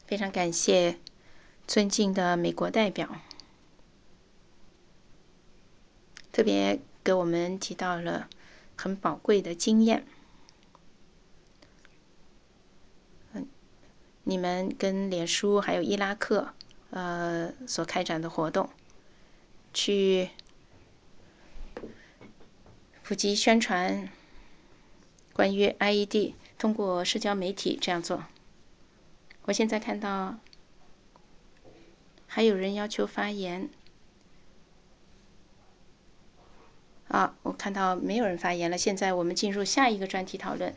非常感谢尊敬的美国代表，特别给我们提到了很宝贵的经验。你们跟脸书还有伊拉克所开展的活动，去普及宣传关于 IED， 通过社交媒体这样做。我现在看到还有人要求发言。我看到没有人发言了。现在我们进入下一个专题讨论，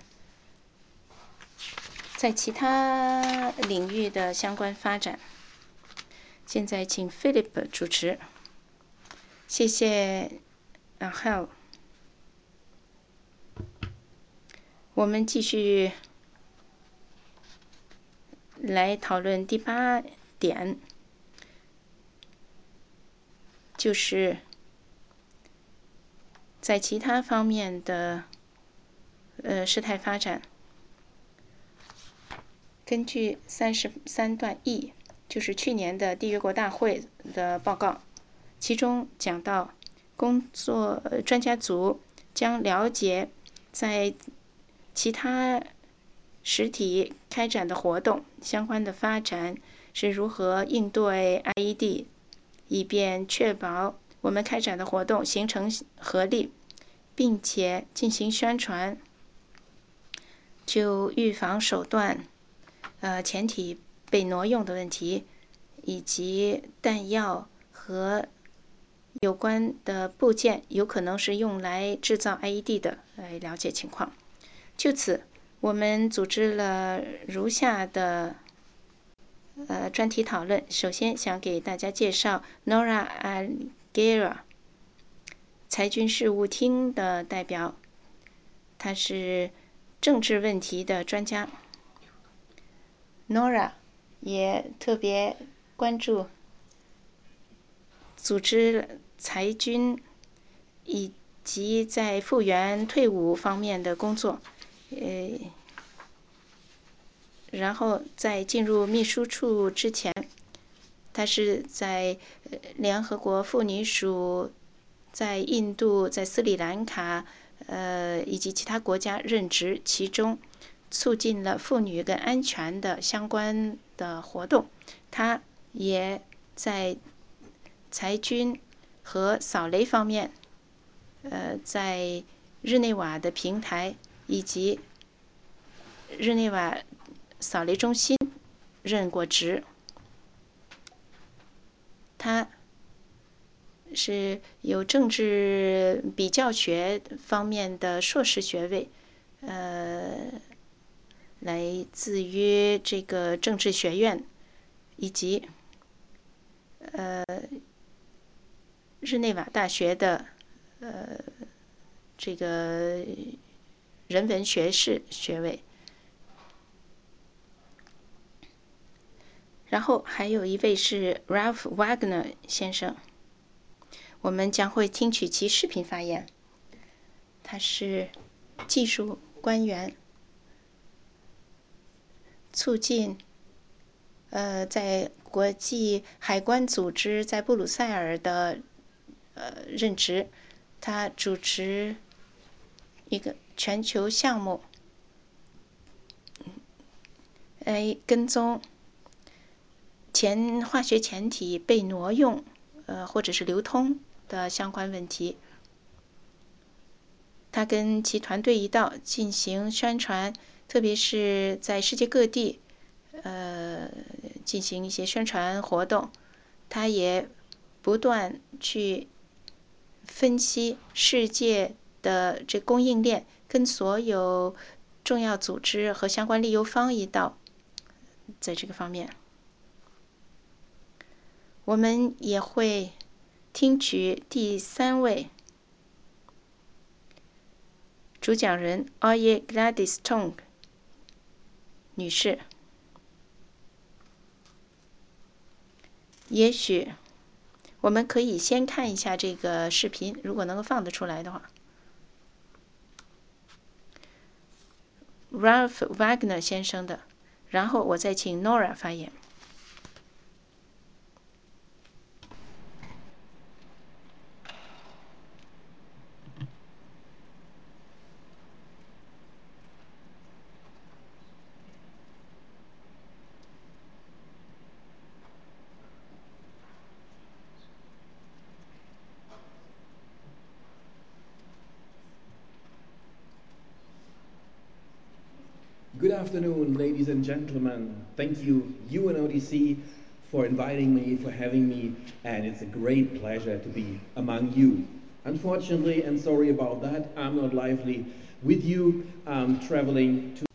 在其他领域的相关发展。现在请 Philip 主持。谢谢Angel。我们继续来讨论第8点，就是在其他方面的事态发展。根据33段 E， 就是去年的缔约国大会的报告，其中讲到专家组将了解在其他实体开展的活动相关的发展是如何应对 IED， 以便确保我们开展的活动形成合力，并且进行宣传，就预防手段潜体被挪用的问题，以及弹药和有关的部件有可能是用来制造 IED 的，来了解情况。就此，我们组织了如下的专题讨论。首先，想给大家介绍 Nora Aguirre， 裁军事务厅的代表，她是政治问题的专家。Nora 也特别关注组织裁军以及在复员退伍方面的工作。然后在进入秘书处之前，他是在联合国妇女署、在印度、在斯里兰卡以及其他国家任职，其中促进了妇女跟安全的相关的活动。他也在裁军和扫雷方面，在日内瓦的平台以及日内瓦扫雷中心任过职。他是有政治比较学方面的硕士学位，来自于这个政治学院以及日内瓦大学的这个人文学士学位。然后还有一位是 Ralph Wagner 先生，我们将会听取其视频发言。他是技术官员，促进在国际海关组织在布鲁塞尔的任职。他主持一个全球项目，来跟踪化学潜体被挪用或者是流通的相关问题。他跟其团队一道进行宣传，特别是在世界各地进行一些宣传活动。他也不断去分析世界的这供应链，跟所有重要组织和相关利用方一道，在这个方面，我们也会听取第3位主讲人 Oye Gladys Tong 女士。也许我们可以先看一下这个视频，如果能够放得出来的话。Ralph Wagner 先生的，然后我再请 Nora 发言。 Good afternoon, ladies and gentlemen. Thank you, UNODC, for inviting me, for having me, and it's a great pleasure to be among you. Unfortunately, and sorry about that, I'm not lively with you. I'm traveling to